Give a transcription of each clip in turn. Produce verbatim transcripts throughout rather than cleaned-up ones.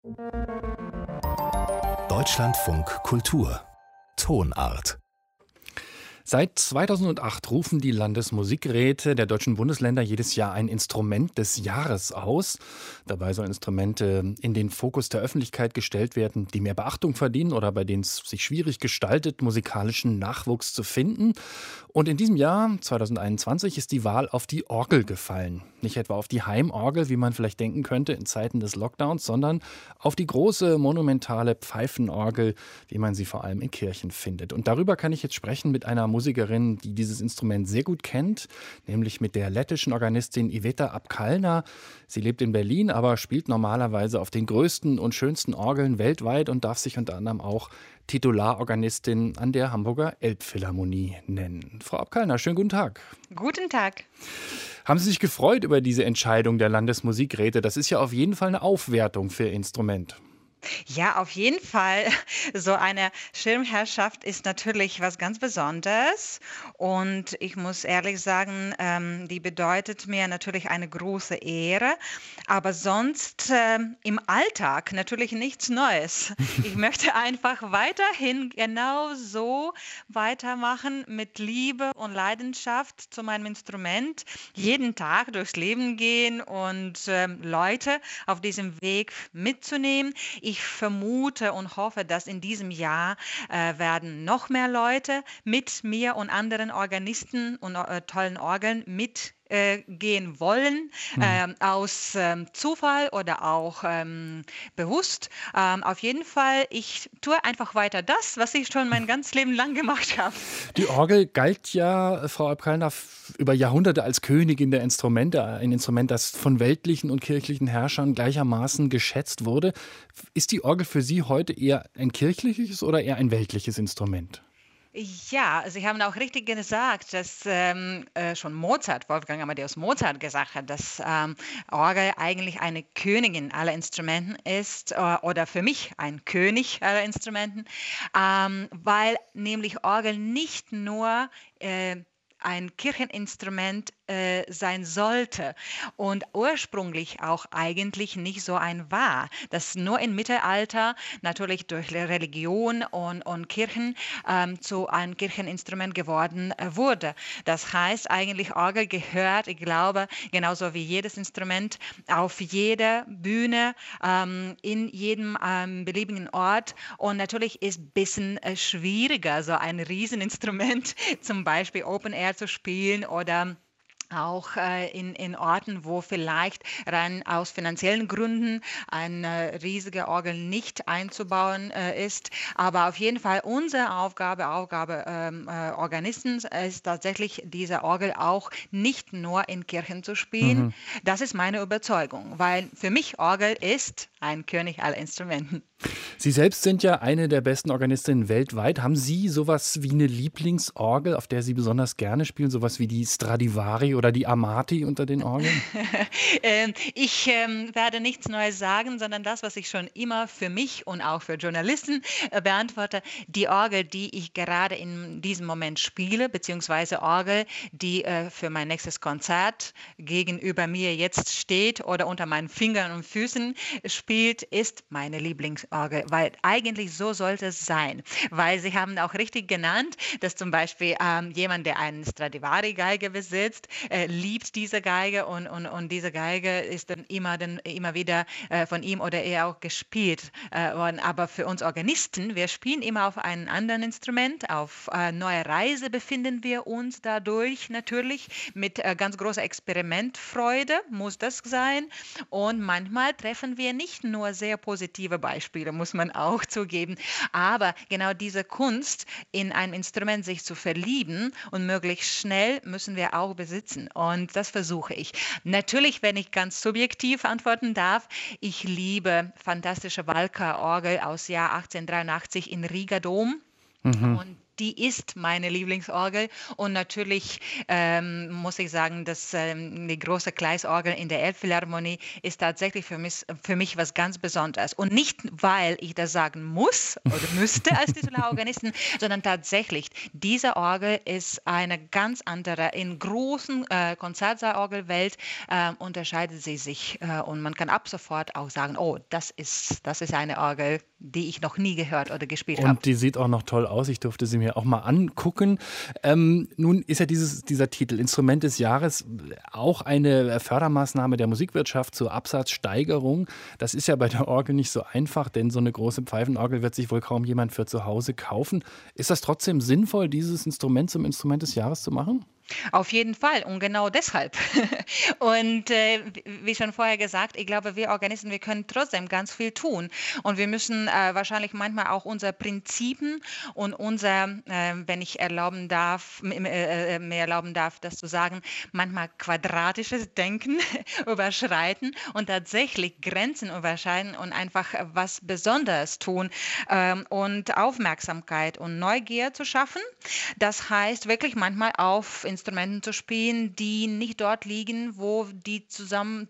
Deutschlandfunk Kultur Tonart. Seit zweitausendacht rufen die Landesmusikräte der deutschen Bundesländer jedes Jahr ein Instrument des Jahres aus. Dabei sollen Instrumente in den Fokus der Öffentlichkeit gestellt werden, die mehr Beachtung verdienen oder bei denen es sich schwierig gestaltet, musikalischen Nachwuchs zu finden. Und in diesem Jahr, zweitausendeinundzwanzig, ist die Wahl auf die Orgel gefallen. Nicht etwa auf die Heimorgel, wie man vielleicht denken könnte in Zeiten des Lockdowns, sondern auf die große, monumentale Pfeifenorgel, wie man sie vor allem in Kirchen findet. Und darüber kann ich jetzt sprechen mit einer Musikerin, die dieses Instrument sehr gut kennt, nämlich mit der lettischen Organistin Iveta Apkalna. Sie lebt in Berlin, aber spielt normalerweise auf den größten und schönsten Orgeln weltweit und darf sich unter anderem auch Titularorganistin an der Hamburger Elbphilharmonie nennen. Frau Apkalna, schönen guten Tag. Guten Tag. Haben Sie sich gefreut über diese Entscheidung der Landesmusikräte? Das ist ja auf jeden Fall eine Aufwertung für Ihr Instrument. Ja, auf jeden Fall. So eine Schirmherrschaft ist natürlich was ganz Besonderes. Und ich muss ehrlich sagen, ähm, die bedeutet mir natürlich eine große Ehre. Aber sonst ähm, im Alltag natürlich nichts Neues. Ich möchte einfach weiterhin genau so weitermachen mit Liebe und Leidenschaft zu meinem Instrument. Jeden Tag durchs Leben gehen und ähm, Leute auf diesem Weg mitzunehmen. Ich vermute und hoffe, dass in diesem Jahr äh, werden noch mehr Leute mit mir und anderen Organisten und äh, tollen Orgeln mit äh, gehen wollen, ähm, aus ähm, Zufall oder auch ähm, bewusst. Ähm, auf jeden Fall, ich tue einfach weiter das, was ich schon mein ganzes Leben lang gemacht habe. Die Orgel galt ja, Frau Apkalna, über Jahrhunderte als Königin der Instrumente, ein Instrument, das von weltlichen und kirchlichen Herrschern gleichermaßen geschätzt wurde. Ist die Orgel für Sie heute eher ein kirchliches oder eher ein weltliches Instrument? Ja, Sie haben auch richtig gesagt, dass ähm, äh, schon Mozart, Wolfgang Amadeus Mozart, gesagt hat, dass ähm, Orgel eigentlich eine Königin aller Instrumenten ist äh, oder für mich ein König aller Instrumenten, ähm, weil nämlich Orgel nicht nur äh, ein Kircheninstrument äh, sein sollte und ursprünglich auch eigentlich nicht so ein war, das nur im Mittelalter natürlich durch Religion und, und Kirchen ähm, zu einem Kircheninstrument geworden äh, wurde. Das heißt eigentlich, Orgel gehört, ich glaube, genauso wie jedes Instrument auf jeder Bühne, ähm, in jedem ähm, beliebigen Ort, und natürlich ist ein bisschen äh, schwieriger, so ein Rieseninstrument zum Beispiel Open Air zu spielen oder auch äh, in, in Orten, wo vielleicht rein aus finanziellen Gründen eine riesige Orgel nicht einzubauen äh, ist. Aber auf jeden Fall unsere Aufgabe, Aufgabe ähm, äh, Organisten ist tatsächlich, diese Orgel auch nicht nur in Kirchen zu spielen. Mhm. Das ist meine Überzeugung, weil für mich Orgel ist ein König aller Instrumenten. Sie selbst sind ja eine der besten Organistinnen weltweit. Haben Sie sowas wie eine Lieblingsorgel, auf der Sie besonders gerne spielen? Sowas wie die Stradivari oder die Amati unter den Orgeln? ähm, ich ähm, werde nichts Neues sagen, sondern das, was ich schon immer für mich und auch für Journalisten äh, beantworte. Die Orgel, die ich gerade in diesem Moment spiele, beziehungsweise Orgel, die äh, für mein nächstes Konzert gegenüber mir jetzt steht oder unter meinen Fingern und Füßen spielt, ist meine Lieblingsorgel. Weil eigentlich so sollte es sein. Weil Sie haben auch richtig genannt, dass zum Beispiel ähm, jemand, der eine Stradivari-Geige besitzt, äh, liebt diese Geige und, und, und diese Geige ist dann immer, dann, immer wieder äh, von ihm oder er auch gespielt äh, worden. Aber für uns Organisten, wir spielen immer auf einem anderen Instrument. Auf äh, neuer Reise befinden wir uns dadurch natürlich mit äh, ganz großer Experimentfreude, muss das sein. Und manchmal treffen wir nicht nur sehr positive Beispiele, muss man auch zugeben. Aber genau diese Kunst, in ein Instrument sich zu verlieben und möglichst schnell, müssen wir auch besitzen. Und das versuche ich. Natürlich, wenn ich ganz subjektiv antworten darf, ich liebe fantastische Walker-Orgel aus Jahr achtzehnhundertdreiundachtzig in Riga Dom. Mhm. Und die ist meine Lieblingsorgel. Und natürlich ähm, muss ich sagen, dass ähm, die große Kleisorgel in der Elbphilharmonie ist tatsächlich für mich, für mich was ganz Besonderes. Und nicht, weil ich das sagen muss oder müsste als Titularorganistin, sondern tatsächlich, diese Orgel ist eine ganz andere. In großen äh, Konzertsaalorgelwelt äh, unterscheidet sie sich. Äh, und man kann ab sofort auch sagen, oh, das ist, das ist eine Orgel, die ich noch nie gehört oder gespielt habe. Und die sieht auch noch toll aus. Ich durfte sie mir auch mal angucken. Ähm, nun ist ja dieses, dieser Titel Instrument des Jahres auch eine Fördermaßnahme der Musikwirtschaft zur Absatzsteigerung. Das ist ja bei der Orgel nicht so einfach, denn so eine große Pfeifenorgel wird sich wohl kaum jemand für zu Hause kaufen. Ist das trotzdem sinnvoll, dieses Instrument zum Instrument des Jahres zu machen? Auf jeden Fall und genau deshalb. Und äh, wie schon vorher gesagt, ich glaube, wir Organisten, wir können trotzdem ganz viel tun. Und wir müssen äh, wahrscheinlich manchmal auch unsere Prinzipien und unser, äh, wenn ich erlauben darf, äh, mir erlauben darf, das zu sagen, manchmal quadratisches Denken überschreiten und tatsächlich Grenzen überschreiten und einfach was Besonderes tun ähm, und Aufmerksamkeit und Neugier zu schaffen. Das heißt wirklich manchmal auf Instrumenten zu spielen, die nicht dort liegen, wo die zusammen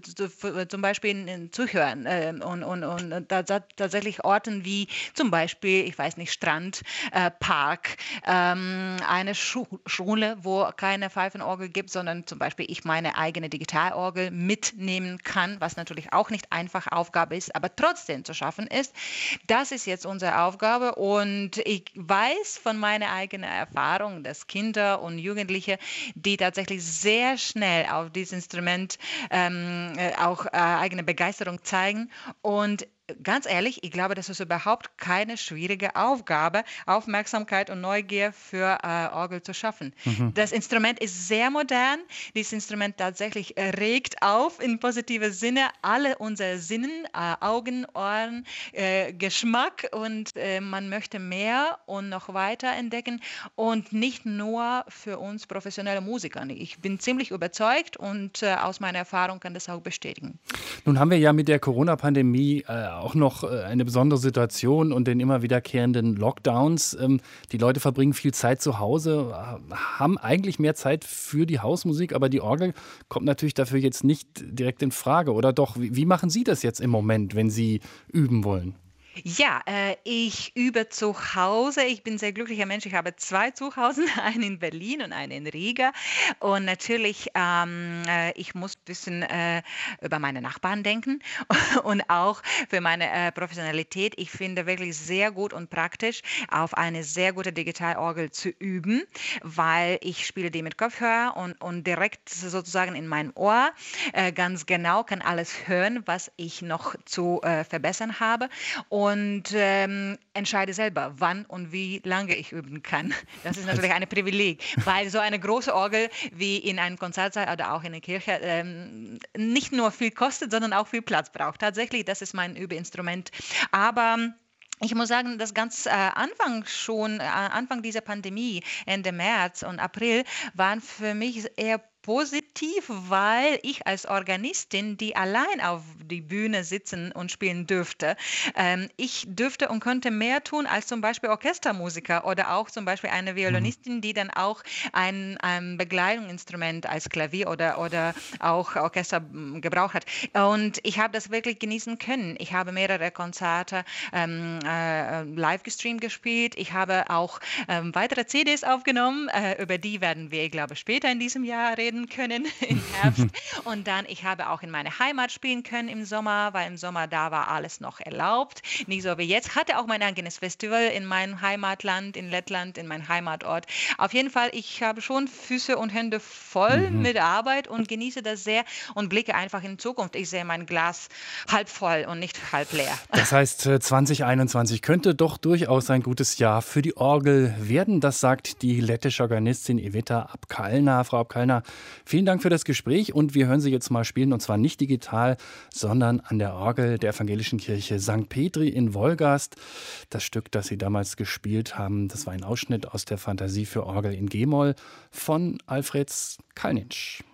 zum Beispiel zuhören äh, und, und, und tatsächlich Orten wie zum Beispiel, ich weiß nicht, Strand, äh, Park, ähm, eine Schu Schule, wo keine Pfeifenorgel gibt, sondern zum Beispiel ich meine eigene Digitalorgel mitnehmen kann, was natürlich auch nicht einfach Aufgabe ist, aber trotzdem zu schaffen ist. Das ist jetzt unsere Aufgabe und ich weiß von meiner eigenen Erfahrung, dass Kinder und Jugendliche, die tatsächlich sehr schnell auf dieses Instrument ähm, auch äh, eigene Begeisterung zeigen und ganz ehrlich, ich glaube, das ist überhaupt keine schwierige Aufgabe, Aufmerksamkeit und Neugier für äh, Orgel zu schaffen. Mhm. Das Instrument ist sehr modern. Dieses Instrument tatsächlich äh, regt auf in positiver Sinne alle unsere Sinnen, äh, Augen, Ohren, äh, Geschmack und äh, man möchte mehr und noch weiter entdecken und nicht nur für uns professionelle Musiker. Ich bin ziemlich überzeugt und äh, aus meiner Erfahrung kann das auch bestätigen. Nun haben wir ja mit der Corona-Pandemie äh, auch noch eine besondere Situation und den immer wiederkehrenden Lockdowns. Die Leute verbringen viel Zeit zu Hause, haben eigentlich mehr Zeit für die Hausmusik, aber die Orgel kommt natürlich dafür jetzt nicht direkt in Frage. Oder doch, wie machen Sie das jetzt im Moment, wenn Sie üben wollen? Ja, äh, ich übe zu Hause. Ich bin ein sehr glücklicher Mensch. Ich habe zwei Zuhause, einen in Berlin und einen in Riga. Und natürlich, ähm, äh, ich muss ein bisschen äh, über meine Nachbarn denken und auch für meine äh, Professionalität. Ich finde wirklich sehr gut und praktisch, auf eine sehr gute Digitalorgel zu üben, weil ich spiele die mit Kopfhörer und, und direkt sozusagen in mein Ohr äh, ganz genau kann alles hören, was ich noch zu äh, verbessern habe. Und Und ähm, entscheide selber, wann und wie lange ich üben kann. Das ist natürlich ein Privileg, weil so eine große Orgel wie in einem Konzertsaal oder auch in der Kirche ähm, nicht nur viel kostet, sondern auch viel Platz braucht. Tatsächlich, das ist mein Übeinstrument. Aber ich muss sagen, dass ganz äh, Anfang schon, äh, Anfang dieser Pandemie, Ende März und April, waren für mich eher positiv, weil ich als Organistin, die allein auf die Bühne sitzen und spielen dürfte, ähm, ich dürfte und könnte mehr tun als zum Beispiel Orchestermusiker oder auch zum Beispiel eine Violinistin, die dann auch ein, ein Begleitungsinstrument als Klavier oder, oder auch Orchester gebraucht hat. Und ich habe das wirklich genießen können. Ich habe mehrere Konzerte ähm, äh, live gestreamt gespielt. Ich habe auch ähm, weitere C Ds aufgenommen. Äh, über die werden wir, ich glaube, später in diesem Jahr reden können im Herbst. Und dann, ich habe auch in meiner Heimat spielen können im Sommer, weil im Sommer da war alles noch erlaubt. Nicht so wie jetzt. Hatte auch mein eigenes Festival in meinem Heimatland, in Lettland, in meinem Heimatort. Auf jeden Fall, ich habe schon Füße und Hände voll mhm. mit Arbeit und genieße das sehr und blicke einfach in Zukunft. Ich sehe mein Glas halb voll und nicht halb leer. Das heißt, zwanzig einundzwanzig könnte doch durchaus ein gutes Jahr für die Orgel werden. Das sagt die lettische Organistin Iveta Apkalna. Frau Apkalna, vielen Dank für das Gespräch und wir hören Sie jetzt mal spielen und zwar nicht digital, sondern an der Orgel der evangelischen Kirche Sankt Petri in Wolgast. Das Stück, das Sie damals gespielt haben, das war ein Ausschnitt aus der Fantasie für Orgel in G-Moll von Alfred Kalnitsch.